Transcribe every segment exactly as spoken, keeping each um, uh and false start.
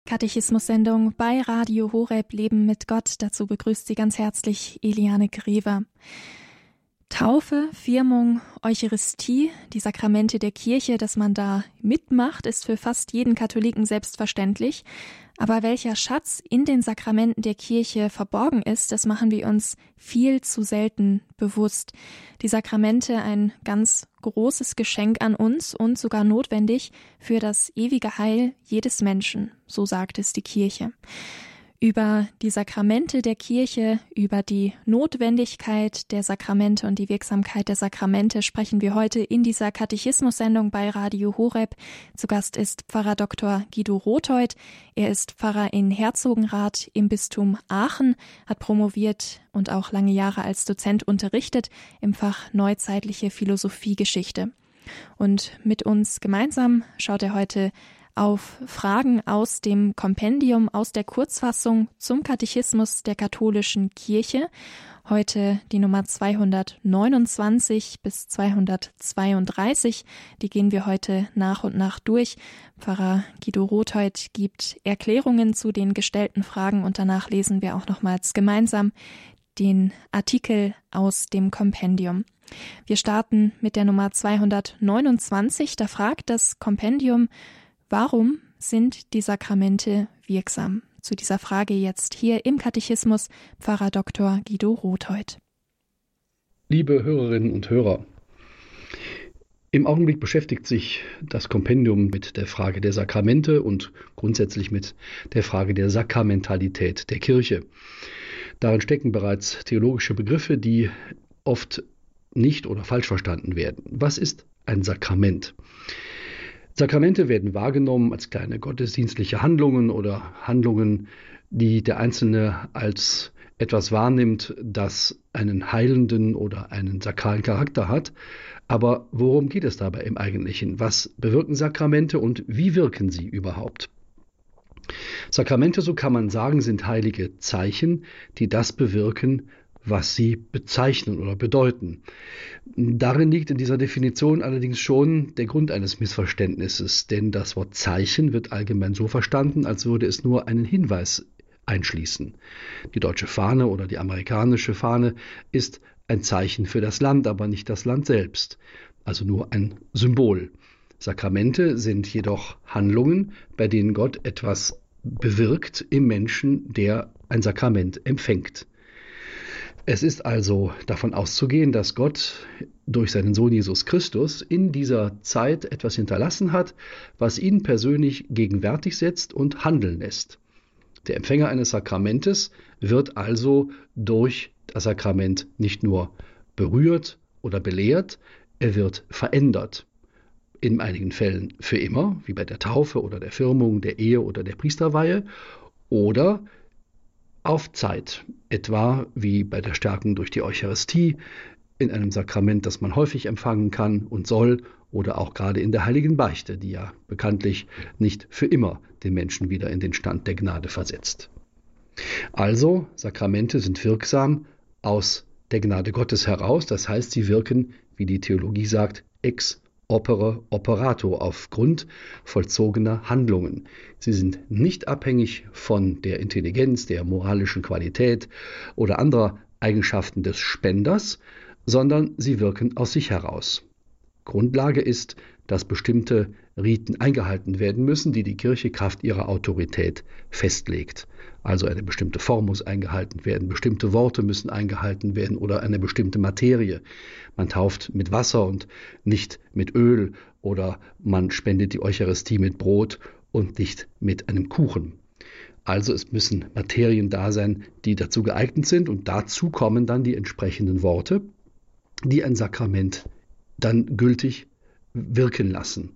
Katechismus-Sendung bei Radio Horeb Leben mit Gott. Dazu begrüßt Sie ganz herzlich Eliane Grever. Taufe, Firmung, Eucharistie, die Sakramente der Kirche, dass man da mitmacht, ist für fast jeden Katholiken selbstverständlich. Aber welcher Schatz in den Sakramenten der Kirche verborgen ist, das machen wir uns viel zu selten bewusst. Die Sakramente ein ganz großes Geschenk an uns und sogar notwendig für das ewige Heil jedes Menschen, so sagt es die Kirche. Über die Sakramente der Kirche, über die Notwendigkeit der Sakramente und die Wirksamkeit der Sakramente sprechen wir heute in dieser Katechismus-Sendung bei Radio Horeb. Zu Gast ist Pfarrer Doktor Guido Rothold. Er ist Pfarrer in Herzogenrath im Bistum Aachen, hat promoviert und auch lange Jahre als Dozent unterrichtet im Fach Neuzeitliche Philosophiegeschichte. Und mit uns gemeinsam schaut er heute auf Fragen aus dem Kompendium, aus der Kurzfassung zum Katechismus der katholischen Kirche. Heute die Nummer zweihundertneunundzwanzig bis zweihundertzweiunddreißig. Die gehen wir heute nach und nach durch. Pfarrer Guido Rothold gibt Erklärungen zu den gestellten Fragen und danach lesen wir auch nochmals gemeinsam den Artikel aus dem Kompendium. Wir starten mit der Nummer zweihundertneunundzwanzig. Da fragt das Kompendium: Warum sind die Sakramente wirksam? Zu dieser Frage jetzt hier im Katechismus Pfarrer Doktor Guido Rothold. Liebe Hörerinnen und Hörer, im Augenblick beschäftigt sich das Kompendium mit der Frage der Sakramente und grundsätzlich mit der Frage der Sakramentalität der Kirche. Darin stecken bereits theologische Begriffe, die oft nicht oder falsch verstanden werden. Was ist ein Sakrament? Sakramente werden wahrgenommen als kleine gottesdienstliche Handlungen oder Handlungen, die der Einzelne als etwas wahrnimmt, das einen heilenden oder einen sakralen Charakter hat. Aber worum geht es dabei im Eigentlichen? Was bewirken Sakramente und wie wirken sie überhaupt? Sakramente, so kann man sagen, sind heilige Zeichen, die das bewirken, was sie bezeichnen oder bedeuten. Darin liegt in dieser Definition allerdings schon der Grund eines Missverständnisses, denn das Wort Zeichen wird allgemein so verstanden, als würde es nur einen Hinweis einschließen. Die deutsche Fahne oder die amerikanische Fahne ist ein Zeichen für das Land, aber nicht das Land selbst, also nur ein Symbol. Sakramente sind jedoch Handlungen, bei denen Gott etwas bewirkt im Menschen, der ein Sakrament empfängt. Es ist also davon auszugehen, dass Gott durch seinen Sohn Jesus Christus in dieser Zeit etwas hinterlassen hat, was ihn persönlich gegenwärtig setzt und handeln lässt. Der Empfänger eines Sakramentes wird also durch das Sakrament nicht nur berührt oder belehrt, er wird verändert. In einigen Fällen für immer, wie bei der Taufe oder der Firmung, der Ehe oder der Priesterweihe, oder auf Zeit, etwa wie bei der Stärkung durch die Eucharistie, in einem Sakrament, das man häufig empfangen kann und soll, oder auch gerade in der heiligen Beichte, die ja bekanntlich nicht für immer den Menschen wieder in den Stand der Gnade versetzt. Also, Sakramente sind wirksam aus der Gnade Gottes heraus, das heißt, sie wirken, wie die Theologie sagt, ex opere operato, aufgrund vollzogener Handlungen. Sie sind nicht abhängig von der Intelligenz, der moralischen Qualität oder anderer Eigenschaften des Spenders, sondern sie wirken aus sich heraus. Grundlage ist, dass bestimmte Riten eingehalten werden müssen, die die Kirche Kraft ihrer Autorität festlegt. Also eine bestimmte Form muss eingehalten werden, bestimmte Worte müssen eingehalten werden oder eine bestimmte Materie. Man tauft mit Wasser und nicht mit Öl oder man spendet die Eucharistie mit Brot und nicht mit einem Kuchen. Also es müssen Materien da sein, die dazu geeignet sind und dazu kommen dann die entsprechenden Worte, die ein Sakrament dann gültig wirken lassen.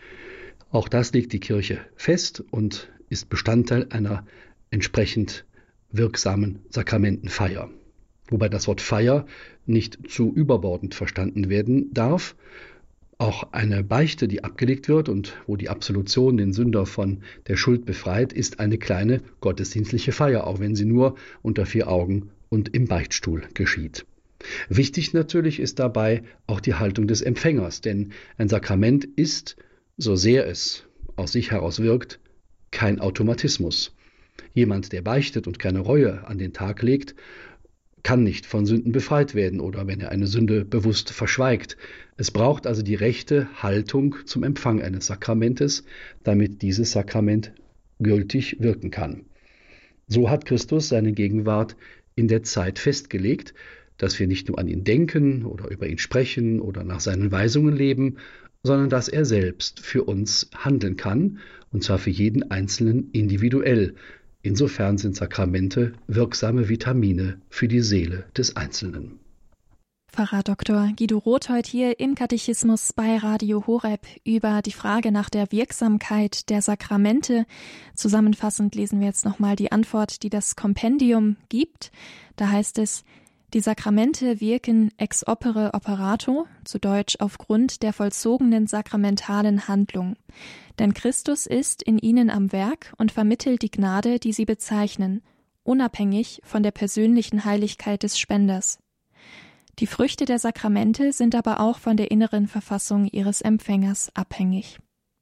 Auch das legt die Kirche fest und ist Bestandteil einer entsprechend wirksamen Sakramentenfeier. Wobei das Wort Feier nicht zu überbordend verstanden werden darf. Auch eine Beichte, die abgelegt wird und wo die Absolution den Sünder von der Schuld befreit, ist eine kleine gottesdienstliche Feier, auch wenn sie nur unter vier Augen und im Beichtstuhl geschieht. Wichtig natürlich ist dabei auch die Haltung des Empfängers, denn ein Sakrament ist, so sehr es aus sich heraus wirkt, kein Automatismus. Jemand, der beichtet und keine Reue an den Tag legt, kann nicht von Sünden befreit werden oder wenn er eine Sünde bewusst verschweigt. Es braucht also die rechte Haltung zum Empfang eines Sakramentes, damit dieses Sakrament gültig wirken kann. So hat Christus seine Gegenwart in der Zeit festgelegt, dass wir nicht nur an ihn denken oder über ihn sprechen oder nach seinen Weisungen leben, sondern dass er selbst für uns handeln kann, und zwar für jeden Einzelnen individuell. Insofern sind Sakramente wirksame Vitamine für die Seele des Einzelnen. Pfarrer Doktor Guido Rothold hier im Katechismus bei Radio Horeb über die Frage nach der Wirksamkeit der Sakramente. Zusammenfassend lesen wir jetzt nochmal die Antwort, die das Kompendium gibt. Da heißt es: Die Sakramente wirken ex opere operato, zu Deutsch aufgrund der vollzogenen sakramentalen Handlung. Denn Christus ist in ihnen am Werk und vermittelt die Gnade, die sie bezeichnen, unabhängig von der persönlichen Heiligkeit des Spenders. Die Früchte der Sakramente sind aber auch von der inneren Verfassung ihres Empfängers abhängig.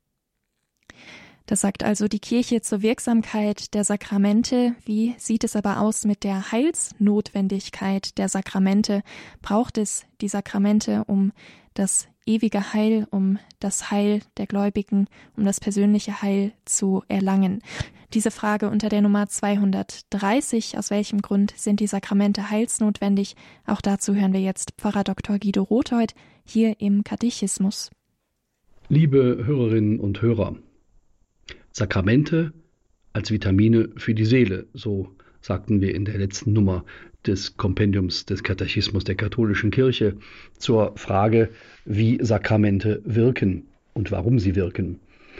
Das sagt also die Kirche zur Wirksamkeit der Sakramente. Wie sieht es aber aus mit der Heilsnotwendigkeit der Sakramente? Braucht es die Sakramente, um das ewige Heil, um das Heil der Gläubigen, um das persönliche Heil zu erlangen? Diese Frage unter der Nummer zweihundertdreißig, aus welchem Grund sind die Sakramente heilsnotwendig? Auch dazu hören wir jetzt Pfarrer Doktor Guido Rothold hier im Katechismus. Liebe Hörerinnen und Hörer, Sakramente als Vitamine für die Seele, so sagten wir in der letzten Nummer des Kompendiums des Katechismus der katholischen Kirche zur Frage, wie Sakramente wirken und warum sie wirken.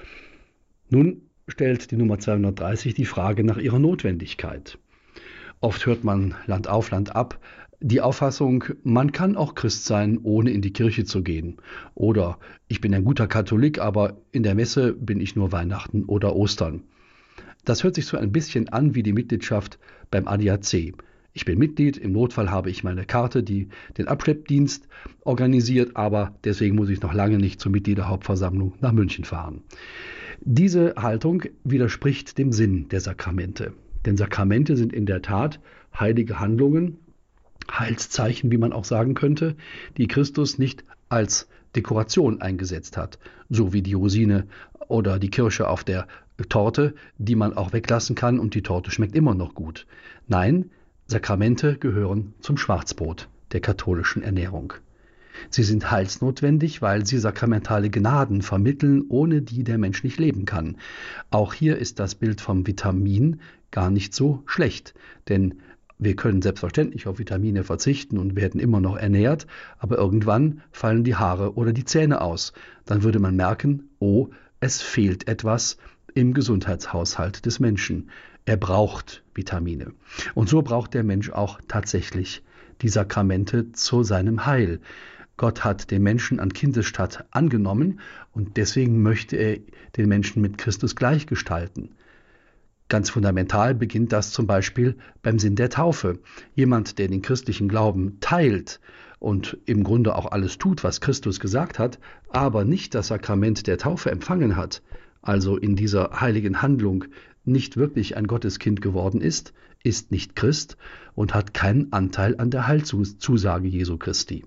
Nun stellt die Nummer zweihundertdreißig die Frage nach ihrer Notwendigkeit. Oft hört man Land auf, Land ab die Auffassung, man kann auch Christ sein, ohne in die Kirche zu gehen. Oder ich bin ein guter Katholik, aber in der Messe bin ich nur Weihnachten oder Ostern. Das hört sich so ein bisschen an wie die Mitgliedschaft beim A D A C. Ich bin Mitglied, im Notfall habe ich meine Karte, die den Abschleppdienst organisiert, aber deswegen muss ich noch lange nicht zur Mitgliederhauptversammlung nach München fahren. Diese Haltung widerspricht dem Sinn der Sakramente. Denn Sakramente sind in der Tat heilige Handlungen, Heilszeichen, wie man auch sagen könnte, die Christus nicht als Dekoration eingesetzt hat, so wie die Rosine oder die Kirsche auf der Torte, die man auch weglassen kann und die Torte schmeckt immer noch gut. Nein, Sakramente gehören zum Schwarzbrot der katholischen Ernährung. Sie sind heilsnotwendig, weil sie sakramentale Gnaden vermitteln, ohne die der Mensch nicht leben kann. Auch hier ist das Bild vom Vitamin gar nicht so schlecht, denn wir können selbstverständlich auf Vitamine verzichten und werden immer noch ernährt, aber irgendwann fallen die Haare oder die Zähne aus. Dann würde man merken, oh, es fehlt etwas im Gesundheitshaushalt des Menschen. Er braucht Vitamine. Und so braucht der Mensch auch tatsächlich die Sakramente zu seinem Heil. Gott hat den Menschen an Kindesstatt angenommen und deswegen möchte er den Menschen mit Christus gleichgestalten. Ganz fundamental beginnt das zum Beispiel beim Sinn der Taufe. Jemand, der den christlichen Glauben teilt und im Grunde auch alles tut, was Christus gesagt hat, aber nicht das Sakrament der Taufe empfangen hat, also in dieser heiligen Handlung nicht wirklich ein Gotteskind geworden ist, ist nicht Christ und hat keinen Anteil an der Heilszusage Jesu Christi.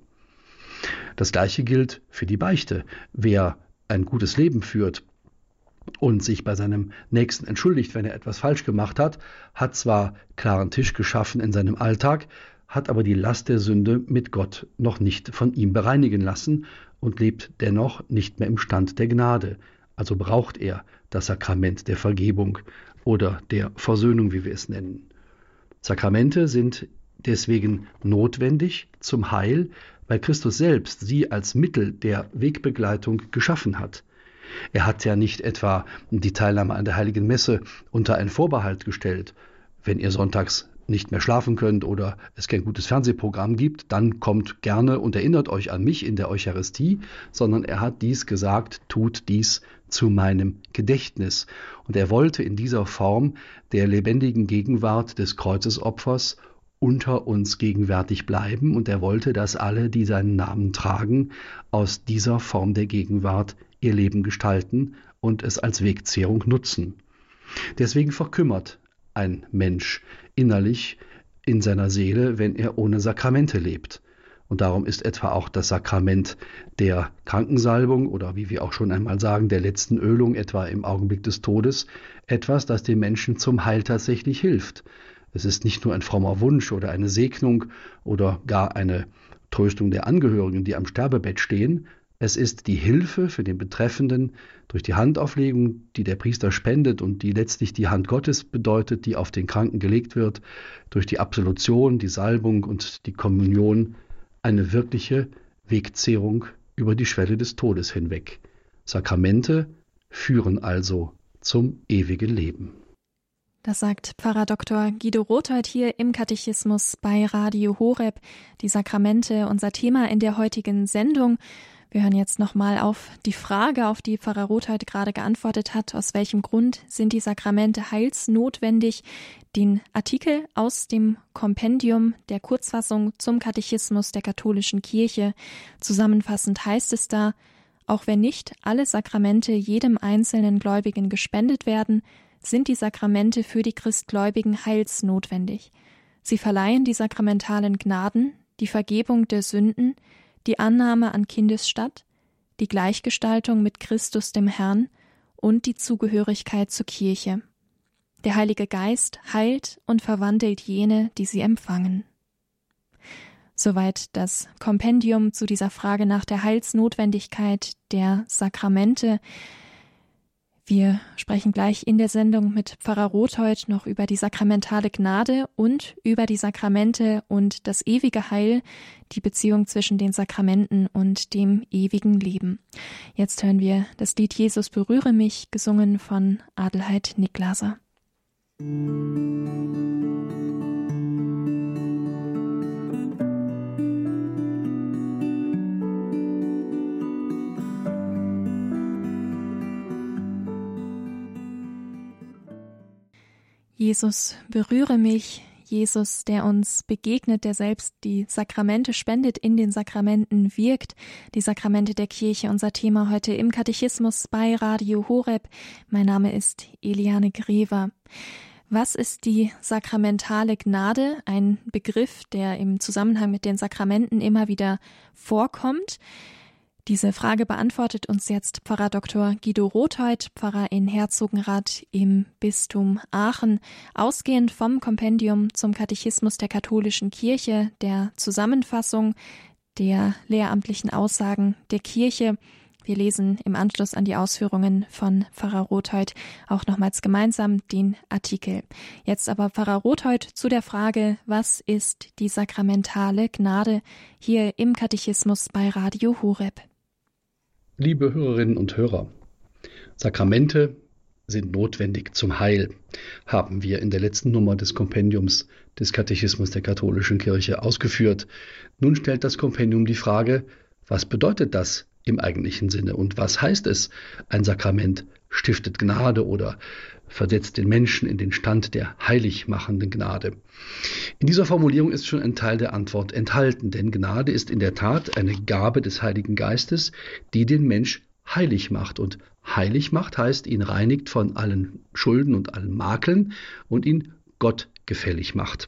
Das Gleiche gilt für die Beichte. Wer ein gutes Leben führt und sich bei seinem Nächsten entschuldigt, wenn er etwas falsch gemacht hat, hat zwar klaren Tisch geschaffen in seinem Alltag, hat aber die Last der Sünde mit Gott noch nicht von ihm bereinigen lassen und lebt dennoch nicht mehr im Stand der Gnade. Also braucht er das Sakrament der Vergebung oder der Versöhnung, wie wir es nennen. Sakramente sind deswegen notwendig zum Heil, weil Christus selbst sie als Mittel der Wegbegleitung geschaffen hat. Er hat ja nicht etwa die Teilnahme an der Heiligen Messe unter einen Vorbehalt gestellt. Wenn ihr sonntags nicht mehr schlafen könnt oder es kein gutes Fernsehprogramm gibt, dann kommt gerne und erinnert euch an mich in der Eucharistie, sondern er hat dies gesagt, tut dies zu meinem Gedächtnis. Und er wollte in dieser Form der lebendigen Gegenwart des Kreuzesopfers unter uns gegenwärtig bleiben und er wollte, dass alle, die seinen Namen tragen, aus dieser Form der Gegenwart ihr Leben gestalten und es als Wegzehrung nutzen. Deswegen verkümmert ein Mensch innerlich in seiner Seele, wenn er ohne Sakramente lebt. Und darum ist etwa auch das Sakrament der Krankensalbung oder wie wir auch schon einmal sagen, der letzten Ölung, etwa im Augenblick des Todes, etwas, das dem Menschen zum Heil tatsächlich hilft. Es ist nicht nur ein frommer Wunsch oder eine Segnung oder gar eine Tröstung der Angehörigen, die am Sterbebett stehen. Es ist die Hilfe für den Betreffenden durch die Handauflegung, die der Priester spendet und die letztlich die Hand Gottes bedeutet, die auf den Kranken gelegt wird, durch die Absolution, die Salbung und die Kommunion, eine wirkliche Wegzehrung über die Schwelle des Todes hinweg. Sakramente führen also zum ewigen Leben. Das sagt Pfarrer Doktor Guido Rothold hier im Katechismus bei Radio Horeb. Die Sakramente, unser Thema in der heutigen Sendung. Wir hören jetzt nochmal auf die Frage, auf die Pfarrer Rothold gerade geantwortet hat. Aus welchem Grund sind die Sakramente heilsnotwendig? Den Artikel aus dem Kompendium der Kurzfassung zum Katechismus der katholischen Kirche. Zusammenfassend heißt es da, auch wenn nicht alle Sakramente jedem einzelnen Gläubigen gespendet werden, sind die Sakramente für die Christgläubigen heilsnotwendig. Sie verleihen die sakramentalen Gnaden, die Vergebung der Sünden, die Annahme an Kindesstatt, die Gleichgestaltung mit Christus dem Herrn und die Zugehörigkeit zur Kirche. Der Heilige Geist heilt und verwandelt jene, die sie empfangen. Soweit das Kompendium zu dieser Frage nach der Heilsnotwendigkeit der Sakramente. Wir sprechen gleich in der Sendung mit Pfarrer Rothold noch über die sakramentale Gnade und über die Sakramente und das ewige Heil, die Beziehung zwischen den Sakramenten und dem ewigen Leben. Jetzt hören wir das Lied Jesus berühre mich, gesungen von Adelheid Niklaser. Jesus, berühre mich, Jesus, der uns begegnet, der selbst die Sakramente spendet, in den Sakramenten wirkt, die Sakramente der Kirche, unser Thema heute im Katechismus bei Radio Horeb. Mein Name ist Eliane Grever. Was ist die sakramentale Gnade? Ein Begriff, der im Zusammenhang mit den Sakramenten immer wieder vorkommt. Diese Frage beantwortet uns jetzt Pfarrer Doktor Guido Rothold, Pfarrer in Herzogenrath im Bistum Aachen, ausgehend vom Kompendium zum Katechismus der katholischen Kirche, der Zusammenfassung der lehramtlichen Aussagen der Kirche. Wir lesen im Anschluss an die Ausführungen von Pfarrer Rothold auch nochmals gemeinsam den Artikel. Jetzt aber Pfarrer Rothold zu der Frage, was ist die sakramentale Gnade, hier im Katechismus bei Radio Horeb. Liebe Hörerinnen und Hörer, Sakramente sind notwendig zum Heil, haben wir in der letzten Nummer des Kompendiums des Katechismus der katholischen Kirche ausgeführt. Nun stellt das Kompendium die Frage, was bedeutet das im eigentlichen Sinne und was heißt es, ein Sakrament stiftet Gnade oder versetzt den Menschen in den Stand der heilig machenden Gnade. In dieser Formulierung ist schon ein Teil der Antwort enthalten, denn Gnade ist in der Tat eine Gabe des Heiligen Geistes, die den Mensch heilig macht. Und heilig macht heißt, ihn reinigt von allen Schulden und allen Makeln und ihn Gott gefällig macht,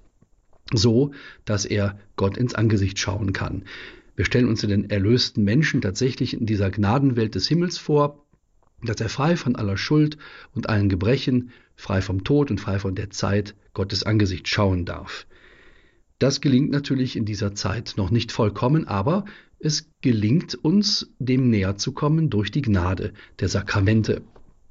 so dass er Gott ins Angesicht schauen kann. Wir stellen uns den erlösten Menschen tatsächlich in dieser Gnadenwelt des Himmels vor, dass er frei von aller Schuld und allen Gebrechen, frei vom Tod und frei von der Zeit Gottes Angesicht schauen darf. Das gelingt natürlich in dieser Zeit noch nicht vollkommen, aber es gelingt uns, dem näher zu kommen durch die Gnade der Sakramente.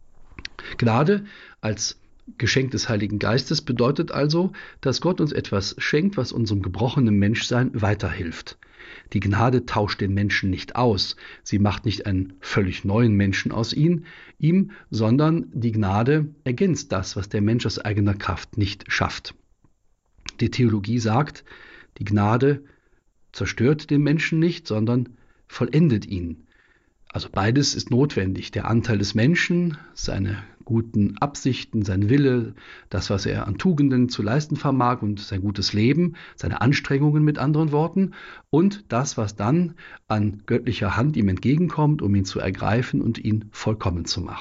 Gnade als Geschenk des Heiligen Geistes bedeutet also, dass Gott uns etwas schenkt, was unserem gebrochenen Menschsein weiterhilft. Die Gnade tauscht den Menschen nicht aus. Sie macht nicht einen völlig neuen Menschen aus ihn, ihm, sondern die Gnade ergänzt das, was der Mensch aus eigener Kraft nicht schafft. Die Theologie sagt, die Gnade zerstört den Menschen nicht, sondern vollendet ihn. Also beides ist notwendig. Der Anteil des Menschen, seine guten Absichten, sein Wille, das, was er an Tugenden zu leisten vermag und sein gutes Leben, seine Anstrengungen mit anderen Worten und das, was dann an göttlicher Hand ihm entgegenkommt, um ihn zu ergreifen und ihn vollkommen zu machen.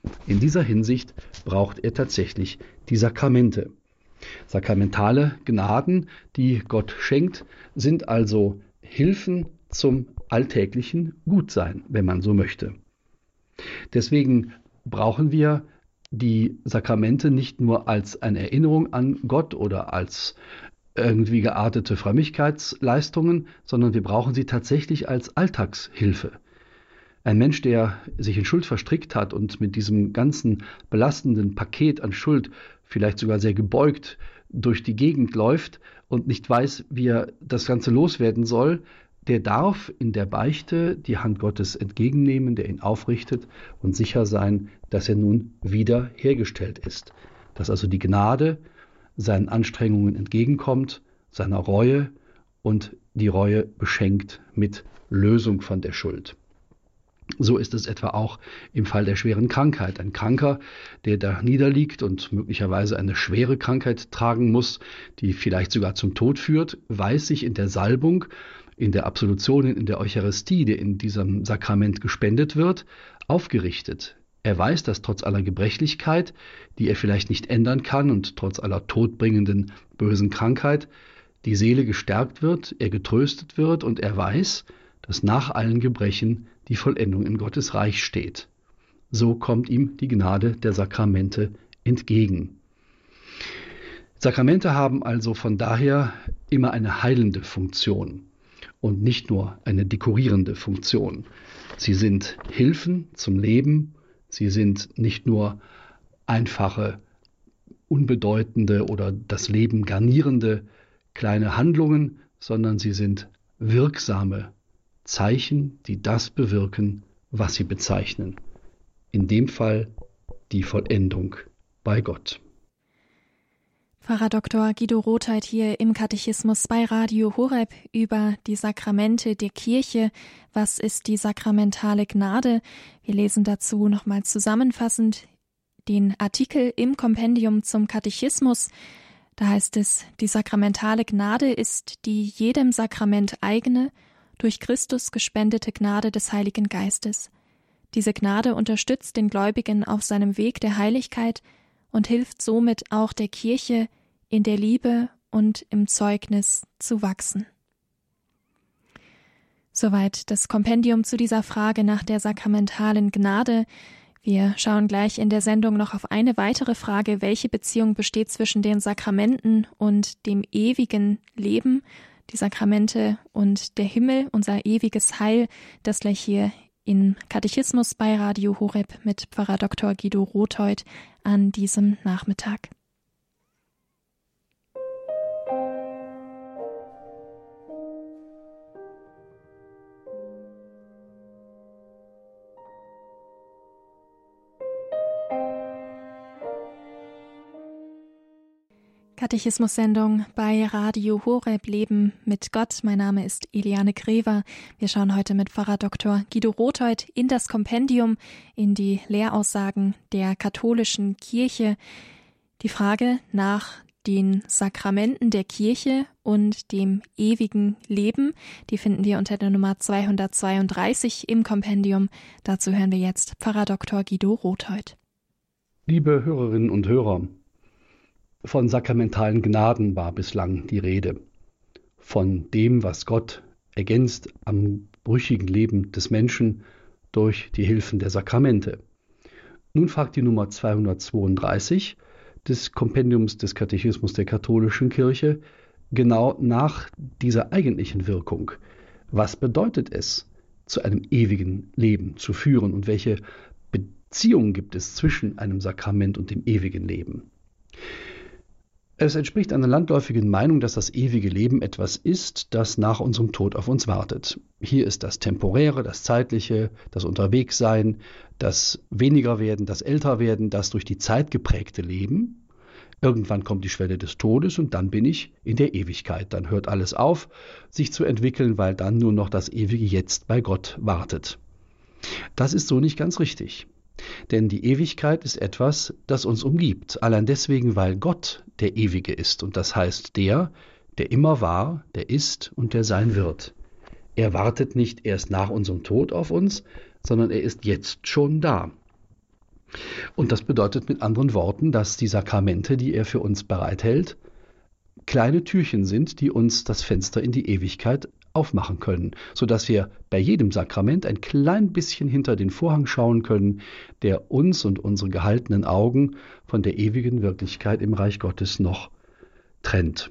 In dieser Hinsicht braucht er tatsächlich die Sakramente. Sakramentale Gnaden, die Gott schenkt, sind also Hilfen zum alltäglichen Gutsein, wenn man so möchte. Deswegen brauchen wir die Sakramente nicht nur als eine Erinnerung an Gott oder als irgendwie geartete Frömmigkeitsleistungen, sondern wir brauchen sie tatsächlich als Alltagshilfe. Ein Mensch, der sich in Schuld verstrickt hat und mit diesem ganzen belastenden Paket an Schuld vielleicht sogar sehr gebeugt durch die Gegend läuft und nicht weiß, wie er das Ganze loswerden soll, der darf in der Beichte die Hand Gottes entgegennehmen, der ihn aufrichtet und sicher sein, dass er nun wieder hergestellt ist. Dass also die Gnade seinen Anstrengungen entgegenkommt, seiner Reue und die Reue beschenkt mit Lösung von der Schuld. So ist es etwa auch im Fall der schweren Krankheit. Ein Kranker, der da niederliegt und möglicherweise eine schwere Krankheit tragen muss, die vielleicht sogar zum Tod führt, weiß sich in der Salbung, in der Absolution, in der Eucharistie, die in diesem Sakrament gespendet wird, aufgerichtet. Er weiß, dass trotz aller Gebrechlichkeit, die er vielleicht nicht ändern kann und trotz aller todbringenden bösen Krankheit, die Seele gestärkt wird, er getröstet wird und er weiß, dass nach allen Gebrechen die Vollendung in Gottes Reich steht. So kommt ihm die Gnade der Sakramente entgegen. Sakramente haben also von daher immer eine heilende Funktion und nicht nur eine dekorierende Funktion. Sie sind Hilfen zum Leben, sie sind nicht nur einfache, unbedeutende oder das Leben garnierende kleine Handlungen, sondern sie sind wirksame Zeichen, die das bewirken, was sie bezeichnen. In dem Fall die Vollendung bei Gott. Pfarrer Doktor Guido Rotheit hier im Katechismus bei Radio Horeb über die Sakramente der Kirche. Was ist die sakramentale Gnade? Wir lesen dazu nochmal zusammenfassend den Artikel im Kompendium zum Katechismus. Da heißt es, die sakramentale Gnade ist die jedem Sakrament eigene, durch Christus gespendete Gnade des Heiligen Geistes. Diese Gnade unterstützt den Gläubigen auf seinem Weg der Heiligkeit und hilft somit auch der Kirche, in der Liebe und im Zeugnis zu wachsen. Soweit das Kompendium zu dieser Frage nach der sakramentalen Gnade. Wir schauen gleich in der Sendung noch auf eine weitere Frage, welche Beziehung besteht zwischen den Sakramenten und dem ewigen Leben, die Sakramente und der Himmel, unser ewiges Heil, das gleich hier im Katechismus bei Radio Horeb mit Pfarrer Doktor Guido Rotheit an diesem Nachmittag. Katechismus-Sendung bei Radio Horeb Leben mit Gott. Mein Name ist Eliane Grever. Wir schauen heute mit Pfarrer Doktor Guido Rotheit in das Kompendium, in die Lehraussagen der katholischen Kirche. Die Frage nach den Sakramenten der Kirche und dem ewigen Leben, die finden wir unter der Nummer zweihundertzweiunddreißig im Kompendium. Dazu hören wir jetzt Pfarrer Doktor Guido Rotheit. Liebe Hörerinnen und Hörer, von sakramentalen Gnaden war bislang die Rede, von dem, was Gott ergänzt am brüchigen Leben des Menschen durch die Hilfen der Sakramente. Nun fragt die Nummer zweihundertzweiunddreißig des Kompendiums des Katechismus der katholischen Kirche genau nach dieser eigentlichen Wirkung. Was bedeutet es, zu einem ewigen Leben zu führen und welche Beziehung gibt es zwischen einem Sakrament und dem ewigen Leben? Es entspricht einer landläufigen Meinung, dass das ewige Leben etwas ist, das nach unserem Tod auf uns wartet. Hier ist das Temporäre, das Zeitliche, das Unterwegssein, das Wenigerwerden, das Älterwerden, das durch die Zeit geprägte Leben. Irgendwann kommt die Schwelle des Todes und dann bin ich in der Ewigkeit. Dann hört alles auf, sich zu entwickeln, weil dann nur noch das ewige Jetzt bei Gott wartet. Das ist so nicht ganz richtig. Denn die Ewigkeit ist etwas, das uns umgibt, allein deswegen, weil Gott der Ewige ist. Und das heißt der, der immer war, der ist und der sein wird. Er wartet nicht erst nach unserem Tod auf uns, sondern er ist jetzt schon da. Und das bedeutet mit anderen Worten, dass die Sakramente, die er für uns bereithält, kleine Türchen sind, die uns das Fenster in die Ewigkeit aufmachen können, sodass wir bei jedem Sakrament ein klein bisschen hinter den Vorhang schauen können, der uns und unsere gehaltenen Augen von der ewigen Wirklichkeit im Reich Gottes noch trennt.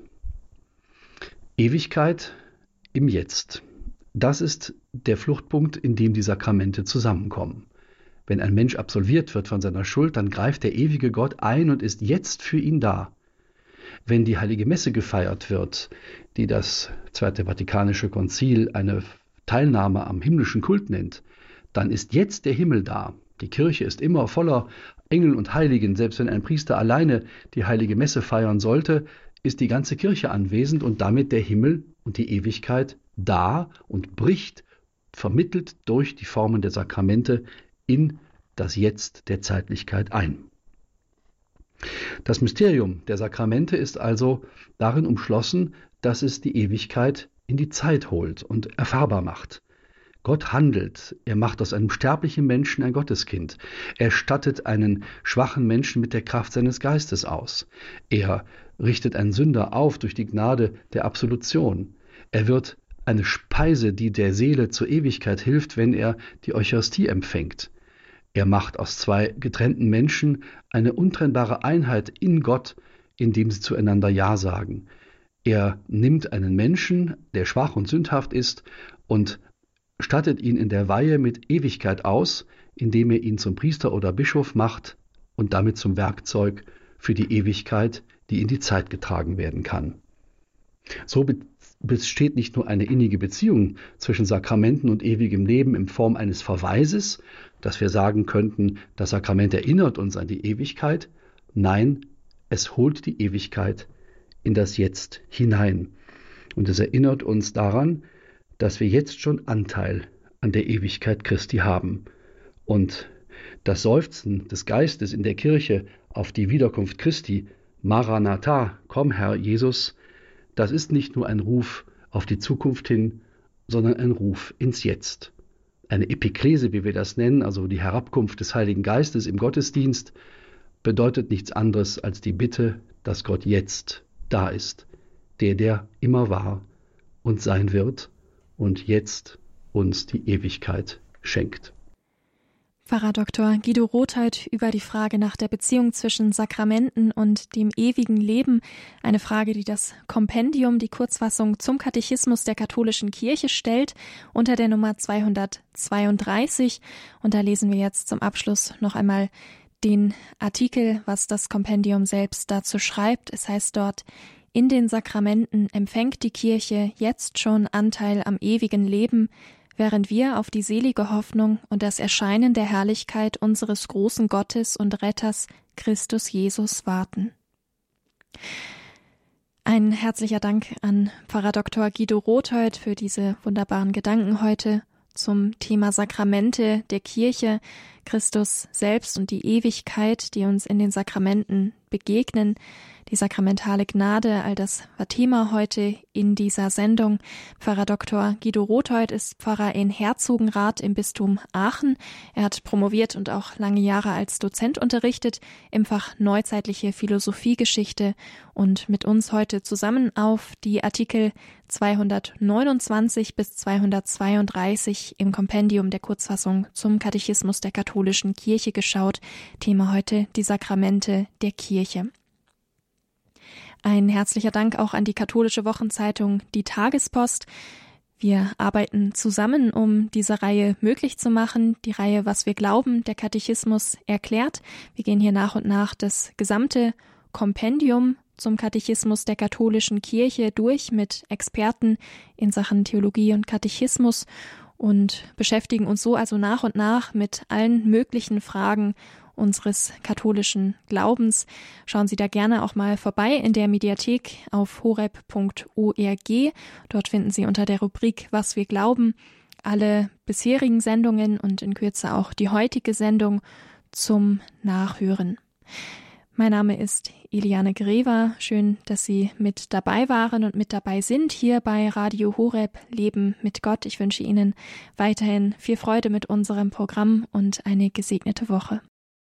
Ewigkeit im Jetzt. Das ist der Fluchtpunkt, in dem die Sakramente zusammenkommen. Wenn ein Mensch absolviert wird von seiner Schuld, dann greift der ewige Gott ein und ist jetzt für ihn da. Wenn die Heilige Messe gefeiert wird, die das Zweite Vatikanische Konzil eine Teilnahme am himmlischen Kult nennt, dann ist jetzt der Himmel da. Die Kirche ist immer voller Engel und Heiligen. Selbst wenn ein Priester alleine die Heilige Messe feiern sollte, ist die ganze Kirche anwesend und damit der Himmel und die Ewigkeit da und bricht, vermittelt durch die Formen der Sakramente, in das Jetzt der Zeitlichkeit ein. Das Mysterium der Sakramente ist also darin umschlossen, dass es die Ewigkeit in die Zeit holt und erfahrbar macht. Gott handelt, er macht aus einem sterblichen Menschen ein Gotteskind. Er stattet einen schwachen Menschen mit der Kraft seines Geistes aus. Er richtet einen Sünder auf durch die Gnade der Absolution. Er wird eine Speise, die der Seele zur Ewigkeit hilft, wenn er die Eucharistie empfängt. Er macht aus zwei getrennten Menschen eine untrennbare Einheit in Gott, indem sie zueinander Ja sagen. Er nimmt einen Menschen, der schwach und sündhaft ist, und stattet ihn in der Weihe mit Ewigkeit aus, indem er ihn zum Priester oder Bischof macht und damit zum Werkzeug für die Ewigkeit, die in die Zeit getragen werden kann. So besteht nicht nur eine innige Beziehung zwischen Sakramenten und ewigem Leben in Form eines Verweises, dass wir sagen könnten, das Sakrament erinnert uns an die Ewigkeit. Nein, es holt die Ewigkeit in das Jetzt hinein. Und es erinnert uns daran, dass wir jetzt schon Anteil an der Ewigkeit Christi haben. Und das Seufzen des Geistes in der Kirche auf die Wiederkunft Christi, Maranatha, komm Herr Jesus, das ist nicht nur ein Ruf auf die Zukunft hin, sondern ein Ruf ins Jetzt. Eine Epiklese, wie wir das nennen, also die Herabkunft des Heiligen Geistes im Gottesdienst, bedeutet nichts anderes als die Bitte, dass Gott jetzt da ist, der, der immer war und sein wird und jetzt uns die Ewigkeit schenkt. Pfarrer Doktor Guido Rotheit über die Frage nach der Beziehung zwischen Sakramenten und dem ewigen Leben. Eine Frage, die das Kompendium, die Kurzfassung zum Katechismus der katholischen Kirche stellt, unter der Nummer zweihundertzweiunddreißig. Und da lesen wir jetzt zum Abschluss noch einmal den Artikel, was das Kompendium selbst dazu schreibt. Es heißt dort: In den Sakramenten empfängt die Kirche jetzt schon Anteil am ewigen Leben, während wir auf die selige Hoffnung und das Erscheinen der Herrlichkeit unseres großen Gottes und Retters Christus Jesus warten. Ein herzlicher Dank an Pfarrer Doktor Guido Rotheit für diese wunderbaren Gedanken heute zum Thema Sakramente der Kirche, Christus selbst und die Ewigkeit, die uns in den Sakramenten begegnen. Die sakramentale Gnade, all das war Thema heute in dieser Sendung. Pfarrer Doktor Guido Rotheit ist Pfarrer in Herzogenrath im Bistum Aachen. Er hat promoviert und auch lange Jahre als Dozent unterrichtet im Fach Neuzeitliche Philosophiegeschichte und mit uns heute zusammen auf die Artikel zweihundertneunundzwanzig bis zweihundertzweiunddreißig im Kompendium der Kurzfassung zum Katechismus der katholischen Kirche geschaut. Thema heute die Sakramente der Kirche. Ein herzlicher Dank auch an die katholische Wochenzeitung Die Tagespost. Wir arbeiten zusammen, um diese Reihe möglich zu machen. Die Reihe Was wir glauben, der Katechismus erklärt. Wir gehen hier nach und nach das gesamte Kompendium zum Katechismus der katholischen Kirche durch mit Experten in Sachen Theologie und Katechismus und beschäftigen uns so also nach und nach mit allen möglichen Fragen unseres katholischen Glaubens. Schauen Sie da gerne auch mal vorbei in der Mediathek auf horeb punkt org. Dort finden Sie unter der Rubrik Was wir glauben alle bisherigen Sendungen und in Kürze auch die heutige Sendung zum Nachhören. Mein Name ist Eliane Grever. Schön, dass Sie mit dabei waren und mit dabei sind hier bei Radio Horeb Leben mit Gott. Ich wünsche Ihnen weiterhin viel Freude mit unserem Programm und eine gesegnete Woche.